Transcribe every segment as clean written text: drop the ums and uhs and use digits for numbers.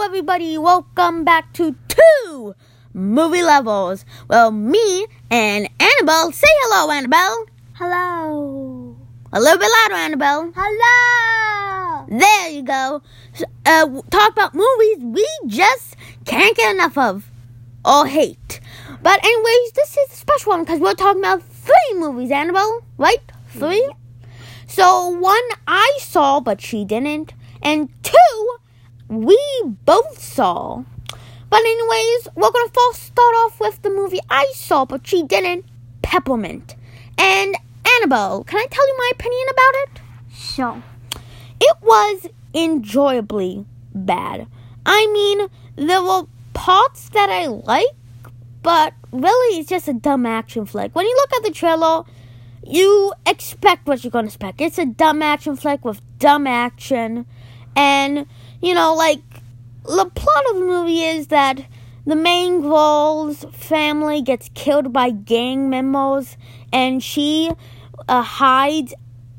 everybody, welcome back to 2 Movie Levels. Well, me and Annabelle, say hello, Annabelle. Hello. A little bit louder, Annabelle. Hello. There you go. Talk about movies we just can't get enough of or hate. But anyways, this is a special one because we're talking about 3 movies, Annabelle, right? 3? So 1 I saw, but she didn't. And 2, we both saw. But anyways, we're going to first start off with the movie I saw, but she didn't, Peppermint. And Annabelle, can I tell you my opinion about it? Sure. It was enjoyably bad. I mean, there were parts that I like, but really it's just a dumb action flick. When you look at the trailer, you expect what you're going to expect. It's a dumb action flick with dumb action. And, you know, like, the plot of the movie is that the main girl's family gets killed by gang members, and she hides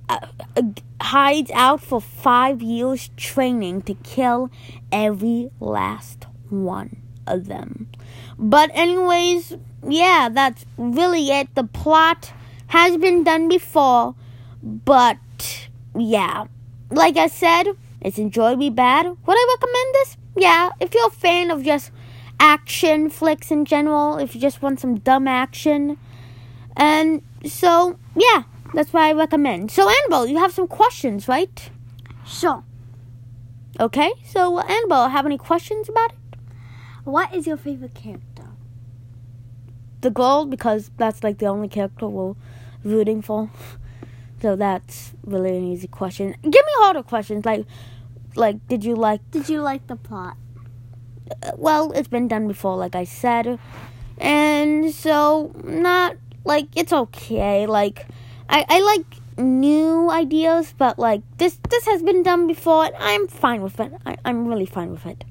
out for 5 years training to kill every last one of them. But anyways, yeah, that's really it. The plot has been done before, but yeah, like I said, it's enjoyably bad. Would I recommend this? Yeah, if you're a fan of just action flicks in general, if you just want some dumb action. And so, yeah, that's what I recommend. So, Annabelle, you have some questions, right? Sure. Okay, so Annabelle, have any questions about it? What is your favorite character? The girl, because that's like the only character we're rooting for. So that's really an easy question. Give me harder questions, like did you like the plot? Well, it's been done before, like I said. And so, not, like, it's okay. Like, I like new ideas, but, like, this has been done before, and I'm fine with it. I'm really fine with it.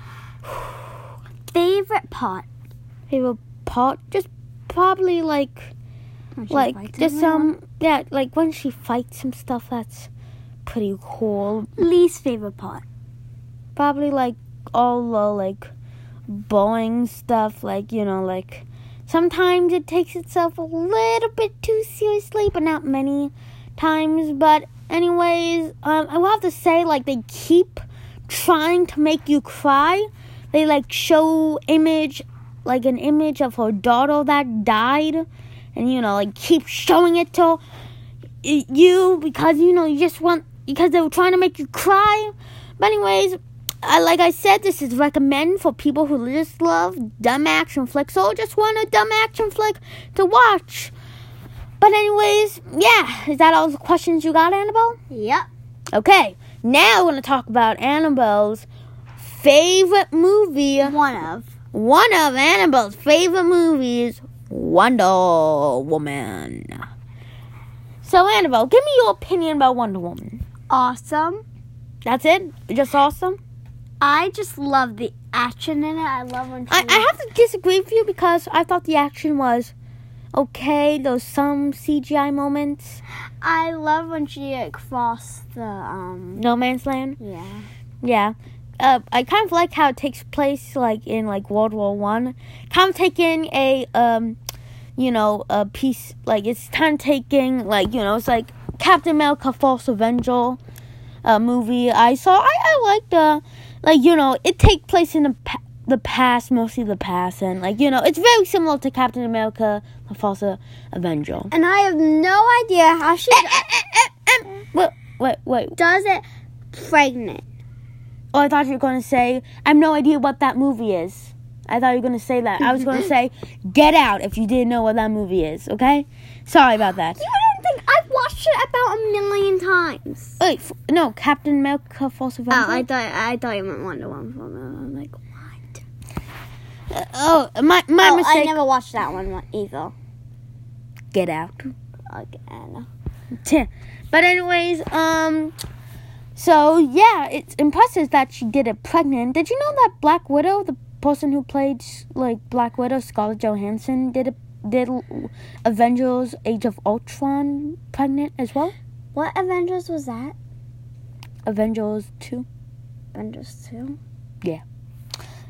Favorite part? Favorite part? Just probably, like, just yeah, like, when she fights some stuff, that's pretty cool. Least favorite part? Probably, like, all the, like, boring stuff, like, you know, like, sometimes it takes itself a little bit too seriously, but not many times. But anyways, I will have to say, like, they keep trying to make you cry. They, like, show an image of her daughter that died, and, you know, like, keep showing it to you because, you know, because they were trying to make you cry. But anyways, like I said, this is recommend for people who just love dumb action flicks or just want a dumb action flick to watch. But anyways, yeah, is that all the questions you got, Annabelle? Yep. Okay, now we're going to talk about Annabelle's favorite movie. One of Annabelle's favorite movies, Wonder Woman. So, Annabelle, give me your opinion about Wonder Woman. Awesome. That's it? Just awesome? I just love the action in it. I love when I have to disagree with you because I thought the action was okay. There was some CGI moments. I love when she crossed the No Man's Land? Yeah. Yeah. I kind of like how it takes place like in like World War I. Kind of taking a a piece, like it's kind of taking like, you know, it's like Captain America False Avenger movie I saw. I liked like, you know, it takes place in the past, mostly the past, and like, you know, it's very similar to Captain America the False Avenger. And I have no idea how she Wait. does it pregnant. Oh, I thought you were going to say, I have no idea what that movie is. I thought you were going to say that. I was going to say, Get Out, if you didn't know what that movie is, okay? Sorry about that. You didn't think I've watched it about 1,000,000 times. Wait, no, Captain America False Avenger? Oh, I thought you meant Wonder Woman. I'm like, what? My mistake. I never watched that one either. Get Out. Again. But anyways, so yeah, it's impressive that she did it pregnant. Did you know that Black Widow, the person who played like Black Widow, Scarlett Johansson, did Avengers Age of Ultron pregnant as well? What Avengers was that? Avengers 2. Avengers 2? Yeah.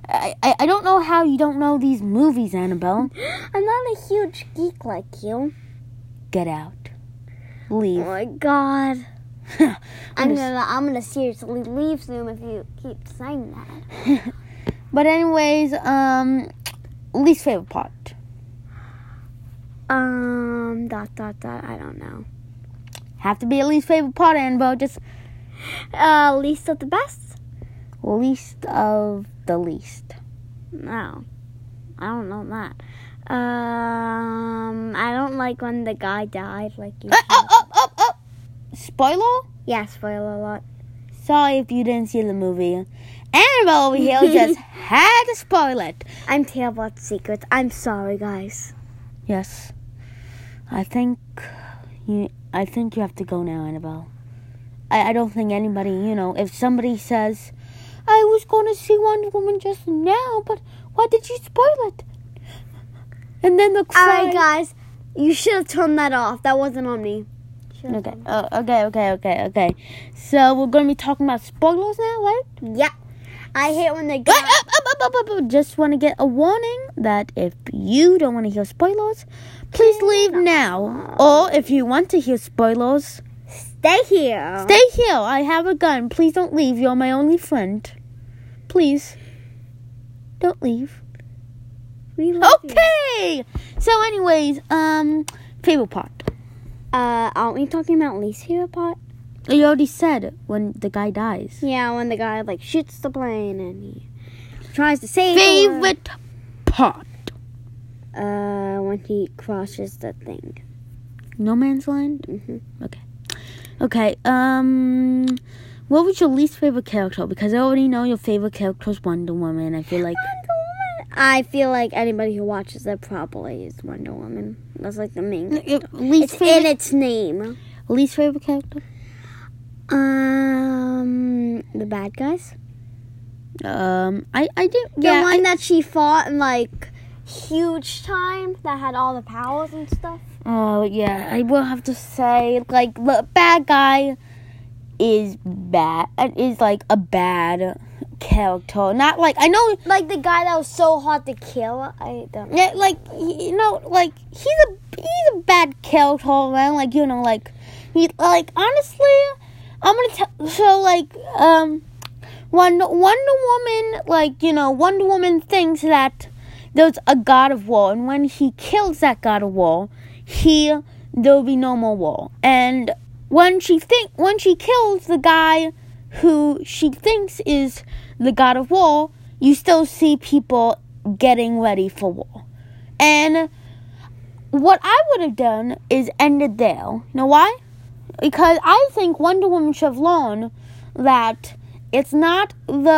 I don't know how you don't know these movies, Annabelle. I'm not a huge geek like you. Get out. Oh Leave. my god. I'm gonna seriously leave Zoom if you keep saying that. But anyways, least favorite part. I don't know. Have to be a least favorite part, Annabelle. Just Least of the best? least of the least. No. I don't know that. I don't like when the guy died, like you said. Spoiler? Yeah, spoiler alert. Sorry if you didn't see the movie. Annabelle over here just had to spoil it. I'm terrible at secrets. I'm sorry, guys. Yes. I think you have to go now, Annabelle. I don't think anybody, if somebody says, I was going to see Wonder Woman just now, but why did you spoil it? And then they'll cry. Alright, guys. You should have turned that off. That wasn't on me. Okay. So we're going to be talking about spoilers now, right? Yeah. I hate when they get... Just want to get a warning that if you don't want to hear spoilers, please leave now. Or if you want to hear spoilers, stay here. Stay here. I have a gun. Please don't leave. You're my only friend. Please. Don't leave. We love Okay. You. So anyways, favorite part. Aren't we talking about least favorite part? You already said when the guy dies. Yeah, when the guy shoots the plane and he tries to save favorite part. When he crosses the thing. No Man's Land? Mm-hmm. Okay. What was your least favorite character? Because I already know your favorite character is Wonder Woman. I feel like anybody who watches it probably is Wonder Woman. That's the main character. Least it's favorite? in its name. Least favorite character? The bad guys. I did. The one that she fought in huge time that had all the powers and stuff. Oh yeah, I will have to say the bad guy is bad. Is a bad character. Not I know the guy that was so hard to kill. I don't. Yeah, he's a bad character, man. He honestly. I'm gonna tell. So, when Wonder Woman, Wonder Woman thinks that there's a god of war, and when he kills that god of war, there'll be no more war. And when she kills the guy who she thinks is the god of war, you still see people getting ready for war. And what I would have done is ended there. You know why? Because I think Wonder Woman should have learned that there's no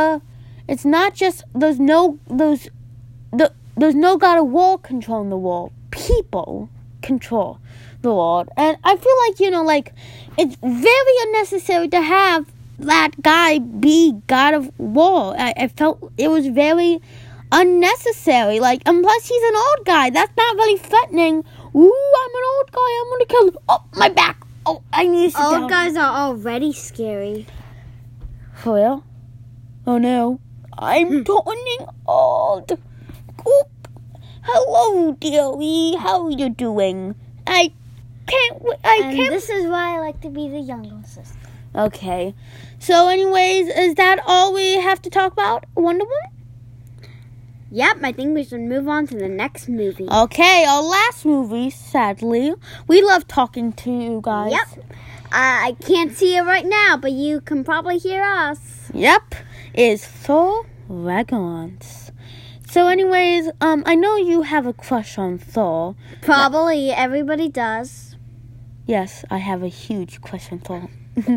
god of war controlling the world. People control the world. And I feel it's very unnecessary to have that guy be god of war. I felt it was very unnecessary. And plus he's an old guy. That's not really threatening. Ooh, I'm an old guy. I'm gonna kill him. Oh, my back. Oh, I need to sit down. Old guys are already scary. For real? Oh no. I'm turning old. Oop. Hello, dearie. How are you doing? I can't. This is why I like to be the younger sister. Okay. So, anyways, is that all we have to talk about? Wonder Woman? Yep, I think we should move on to the next movie. Okay, our last movie, sadly. We love talking to you guys. Yep. I can't see it right now, but you can probably hear us. Yep. Is Thor Ragnarok. So anyways, I know you have a crush on Thor. Probably everybody does. Yes, I have a huge crush on Thor.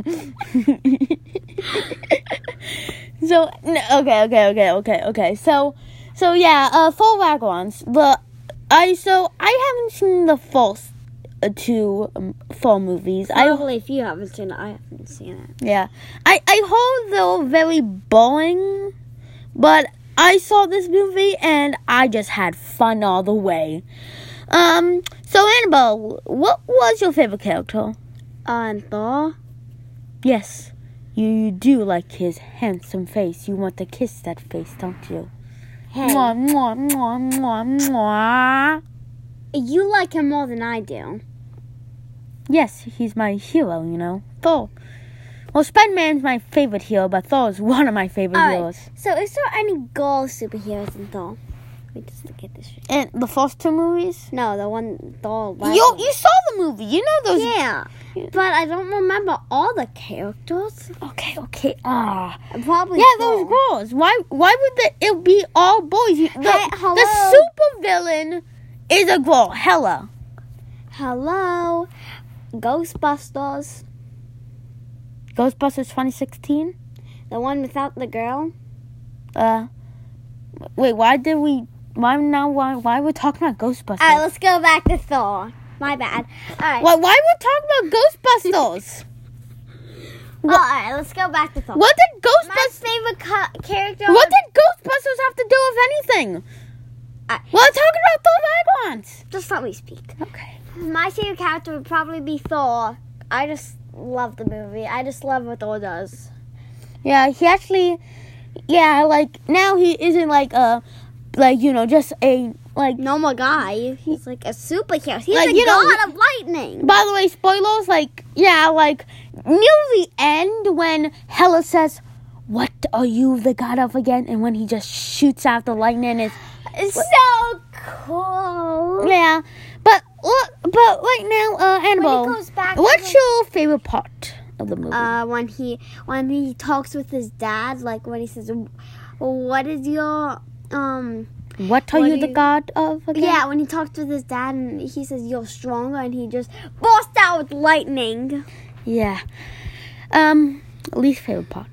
Okay. So yeah, Thor Ragnarok. I haven't seen the first two Thor movies. Probably if you haven't seen it, I haven't seen it. Yeah, I heard they were very boring, but I saw this movie and I just had fun all the way. So Annabelle, what was your favorite character? Thor? Yes, you do like his handsome face. You want to kiss that face, don't you? Hey, Mwah, mwah, mwah, mwah, mwah. you like him more than I do. Yes, he's my hero, you know. Thor. Well, Spider-Man's my favorite hero, but Thor is one of my favorite heroes. So is there any girl superheroes in Thor? Wait, just to get this straight. And the first two movies? No, the one Thor. You saw the movie. You know those. Yeah, but I don't remember all the characters. Okay. Probably. Yeah, those girls. Why would it be all boys? Hello. The super villain is a girl, Hela. Hello, Ghostbusters. Ghostbusters 2016. The one without the girl. Wait. Why are we talking about Ghostbusters? All right, let's go back to Thor. My bad. All right. Why are we talking about Ghostbusters? All right, let's go back to Thor. What did Ghostbusters? My favorite character. What did Ghostbusters have to do with anything? We're talking about Thor Ragnarok. Just let me speak. Okay. My favorite character would probably be Thor. I just love the movie. I just love what Thor does. Yeah, he actually. Yeah, like now he isn't just a normal guy. He's like a superhero. He's like, a god of lightning. By the way, spoilers. Near the end when Hela says, "What are you the god of again?" and when he just shoots out the lightning, It's so cool. Yeah, but right now, Annabelle, When he goes back what's your favorite part of the movie? When he talks with his dad, like when he says, "What is your What are you the god of again?" Yeah, when he talks with his dad and he says you're stronger, and he just bursts out with lightning. Yeah. Least favorite part.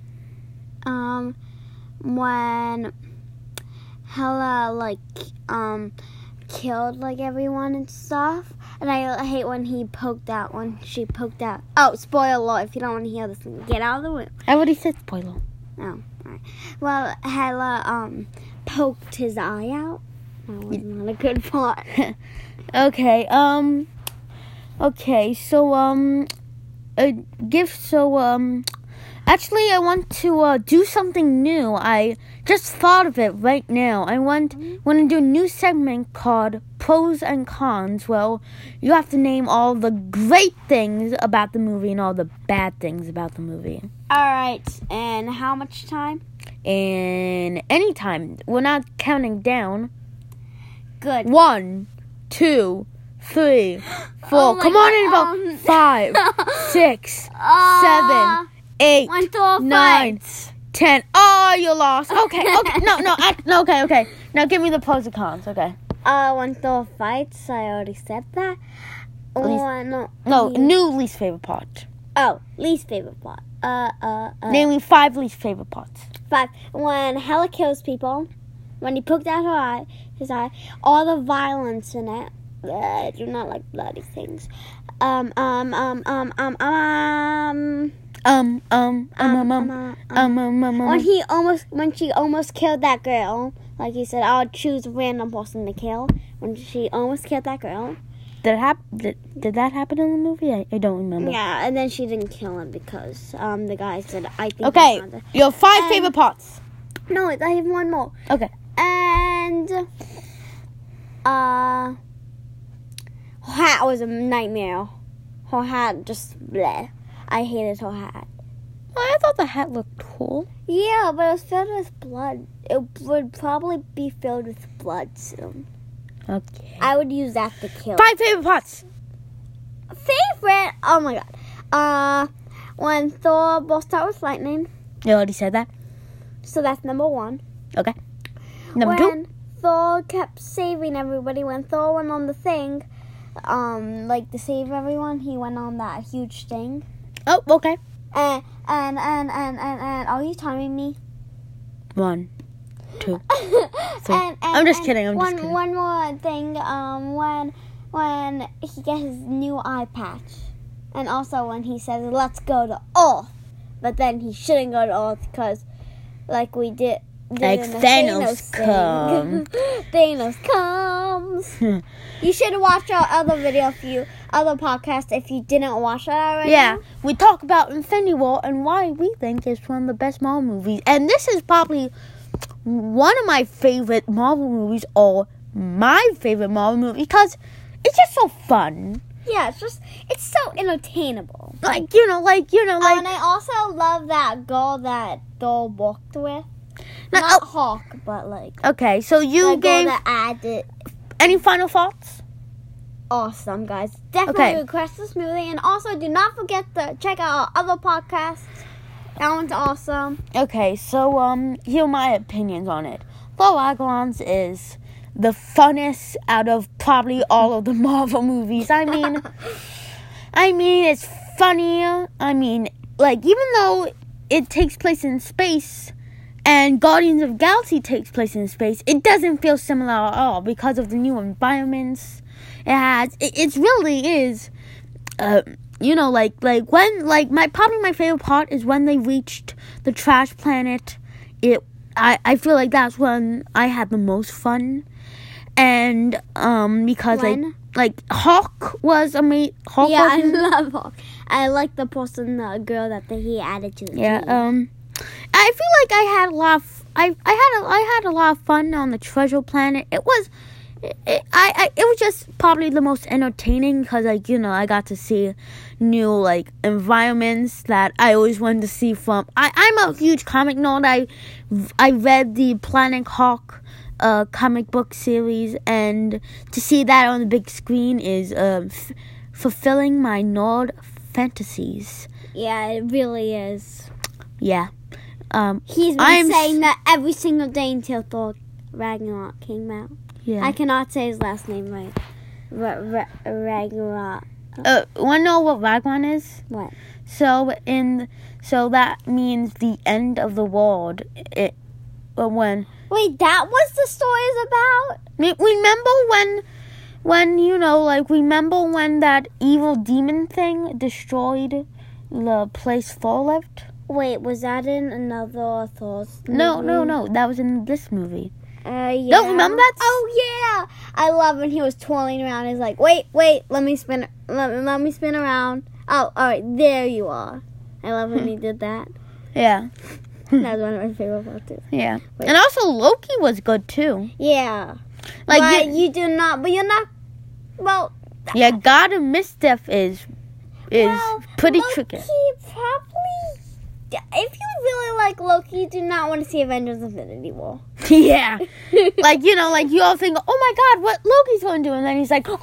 When Hela killed everyone and stuff, and I hate when she poked out. Oh, spoiler alert! If you don't want to hear this, get out of the room. I already said spoiler. Oh, all right. Well, Hela poked his eye out. That was not a good part. Okay. Okay. So actually, I want to do something new. I just thought of it right now. I want to do a new segment called Pros and Cons. Well, you have to name all the great things about the movie and all the bad things about the movie. All right, and how much time? And any time. We're not counting down. Good. 1, 2, 3, 4. Oh Come on, Annabelle. 5, 6, 7, 8, When Thor 9, fights. 10. Oh, you lost. Okay. No. Okay. Now give me the pros and cons. Okay. When Thor fights, I already said that. New least favorite part. Oh, least favorite part. Name me 5 least favorite parts. 5. When Hela kills people, when he poked out his eye, all the violence in it. I do not like bloody things. When she almost killed that girl, like he said, I'll choose a random person to kill. When she almost killed that girl. Did that happen in the movie? I don't remember. Yeah, and then she didn't kill him because the guy said, I think. Okay, your 5 favorite parts. No, I have one more. Okay. And her hat was a nightmare. Her hat just bleh. I hated her hat. Well, I thought the hat looked cool. Yeah, but it was filled with blood. It would probably be filled with blood soon. Okay. I would use that to kill. 5 favorite parts. Favorite? Oh my god. When Thor burst out with lightning. You already said that. So that's number 1. Okay. Number 2. When Thor kept saving everybody. When Thor went on the thing, to save everyone, he went on that huge thing. Oh, okay. And are you timing me? 1, 2, 3. And I'm just kidding. One more thing. When he gets his new eye patch, and also when he says, "Let's go to Earth," but then he shouldn't go to Earth because, like we did Like in the Thanos thing. Thanos comes. You should watch our other other podcast if you didn't watch that already. Yeah, we talk about Infinity War and why we think it's one of the best Marvel movies. And this is probably one of my favorite Marvel movies, or my favorite Marvel movie, because it's just so fun. Yeah, it's so entertainable. Like. And I also love that girl that Thor walked with. Not Hawk, but like. Okay, so you the gave. Girl that added. Any final thoughts? Awesome, guys. Definitely request this movie. And also, do not forget to check out our other podcasts. That one's awesome. Okay, so, here are my opinions on it. Thor Ragnarok is the funnest out of probably all of the Marvel movies. I mean, it's funny. I mean, like, even though it takes place in space, and Guardians of the Galaxy takes place in space, it doesn't feel similar at all because of the new environments it has. It really is, when my favorite part is when they reached the trash planet. I feel like that's when I had the most fun, and because like Hawk was amazing. I love Hawk. I like the girl that he added to the team. I feel like I had a lot of I had a lot of fun on the treasure planet. It was just probably the most entertaining because I got to see new environments that I always wanted to see from. I'm a huge comic nerd. I read the Planet Hawk comic book series, and to see that on the big screen is fulfilling my nerd fantasies. Yeah, it really is. Yeah. He's been saying that every single day until Thor Ragnarok came out. Yeah. I cannot say his last name right. Ragnarok. Want to know what Ragnarok is? What? So that means the end of the world. Wait, that was the story's about? Remember when that evil demon thing destroyed the place Thor lived? Wait, was that in another Thor's movie? No. That was in this movie. Yeah. Don't remember that? Oh, yeah. I love when he was twirling around. He's like, wait, let me spin around. Oh, all right, there you are. I love when he did that. Yeah. That was one of my favorite parts, too. Yeah. Wait. And also Loki was good, too. Yeah. But you're not, well. Yeah, God of Mischief is pretty Loki tricky. Probably. If you really like Loki, you do not want to see Avengers Infinity War. Yeah. You all think, oh my God, what Loki's going to do? And then he's like,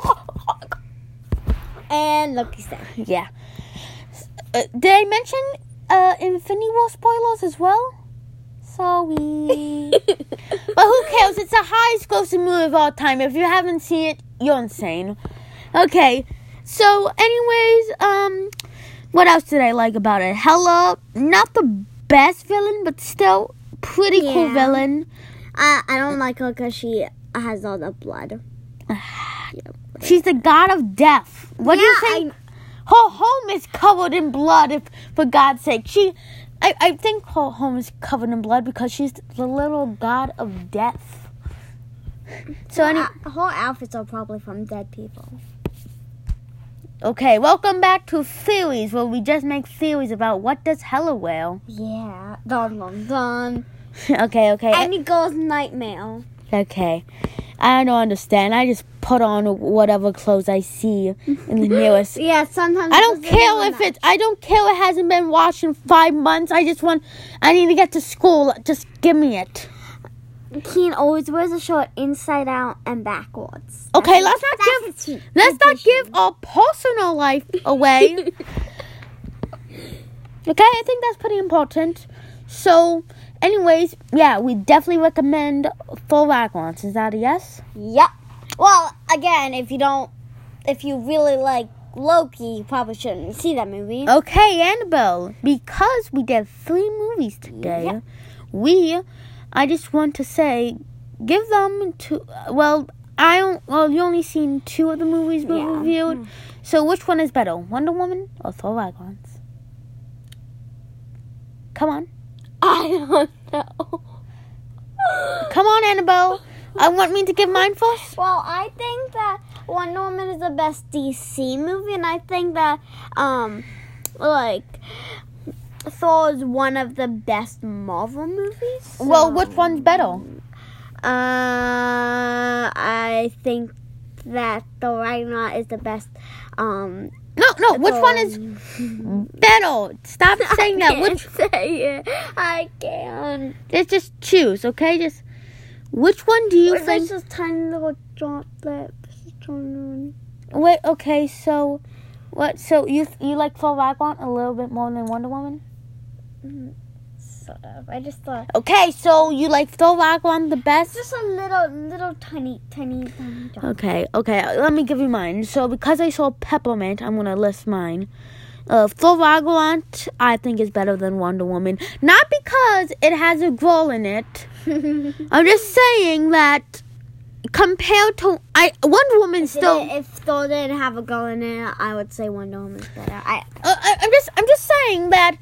and Loki's dead. Yeah. Did I mention Infinity War spoilers as well? Sorry. But who cares? It's the highest grossing movie of all time. If you haven't seen it, you're insane. Okay. So, anyways, what else did I like about it? Hela, not the best villain, but still pretty cool villain. I don't like her because she has all the blood. She's the god of death. What do you think? Her home is covered in blood, for God's sake. I think her home is covered in blood because she's the little god of death. So her outfits are probably from dead people. Okay, welcome back to theories, where we just make theories about what does Hela wear. Yeah, dun. Okay. Any girl's nightmare. Okay, I don't understand. I just put on whatever clothes I see in the newest. Yeah, sometimes I don't care it hasn't been washed in 5 months. I need to get to school. Just give me it. Keen always wears a shirt inside out and backwards. Okay, let's not give our personal life away. Okay, I think that's pretty important. So, anyways, yeah, we definitely recommend Thor Ragnarok. Is that a yes? Yep. Well, again, if you really like Loki, you probably shouldn't see that movie. Okay, Annabelle, because we did 3 movies today, I just want to say, give them to. Well, you only seen 2 of the movies we reviewed. So which one is better, Wonder Woman or Thor Ragnarok? Come on. I don't know. Come on, Annabelle. I want me to give mine first. Well, I think that Wonder Woman is the best DC movie, and I think that Thor is one of the best Marvel movies. Well, which one's better? I think that Thor Ragnarok is the best. No, which one is better? Stop saying that. Which? Say it. I can't. Just choose, okay? Just which one do you think? There's just tiny little droplets. Wait, okay, so what? So you like Thor Ragnarok a little bit more than Wonder Woman? Sort of. I just thought. Okay, so you like Thor Ragnarok the best? Just a little tiny drop. Okay. Let me give you mine. So because I saw Peppermint, I'm gonna list mine. Thor Ragnarok, I think, is better than Wonder Woman. Not because it has a girl in it. I'm just saying that compared to Wonder Woman still. If Thor didn't have a girl in it, I would say Wonder Woman's better. I'm just saying that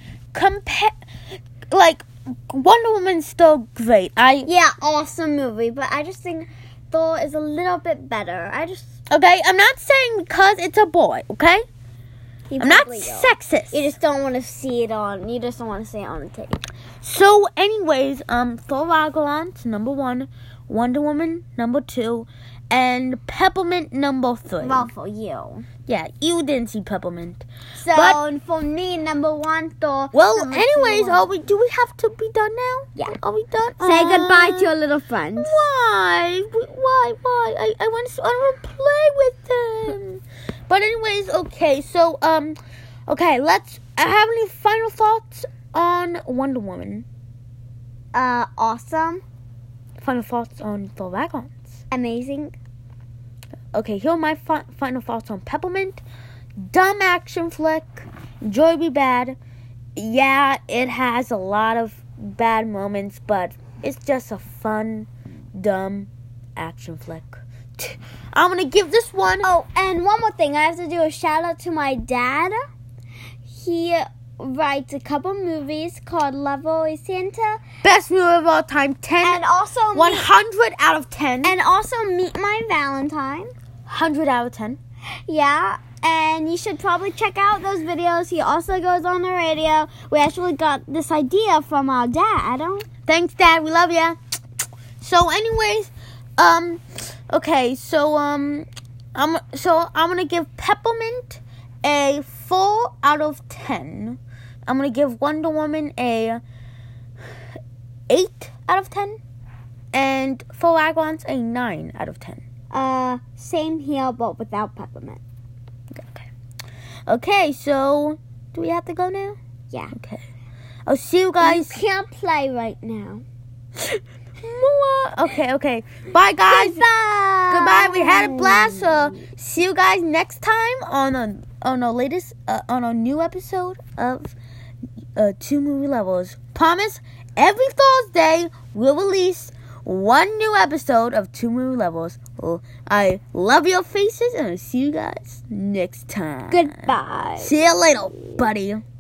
Wonder Woman's still great. Awesome movie, but I just think Thor is a little bit better. Okay, I'm not saying because it's a boy, okay? I'm not sexist. You just don't want to see it on. You just don't want to see it on the tape. So, anyways, Thor Ragnarok number 1, Wonder Woman number 2, and Peppermint number 3. Well, for you. Yeah, you didn't see Peppermint. So for me, number 1, Thor. Well, anyways, do we have to be done now? Yeah. Are we done? Say goodbye to your little friends. Why? I want to play with them. But anyways, okay. So let's. Have any final thoughts on Wonder Woman? Awesome. Final thoughts on Thor Ragnarok. Amazing. Okay, here are my final thoughts on Peppermint. Dumb action flick. Joy Be Bad. Yeah, it has a lot of bad moments, but it's just a fun, dumb action flick. I'm going to give this one. Oh, and one more thing. I have to do a shout out to my dad. He writes a couple movies called Love Always Santa. Best movie of all time. 10. And also 100 out of 10. And also Meet My Valentine. 100 out of 10. Yeah. And you should probably check out those videos. He also goes on the radio. We actually got this idea from our dad. Thanks, Dad. We love ya. So, anyways, okay. So, I'm gonna give Peppermint a 4 out of 10. I'm gonna give Wonder Woman a 8 out of 10, and Thor Ragnarok a 9 out of 10. Same here, but without Peppermint. Okay, so do we have to go now? Yeah. Okay. I'll see you guys. You can't play right now. Okay. Bye, guys. Goodbye. We had a blast. See you guys next time on our new episode of 2 Movie Levels. Promise, every Thursday we'll release one new episode of 2 Movie Levels. I love your faces, and I'll see you guys next time. Goodbye. See you later, buddy.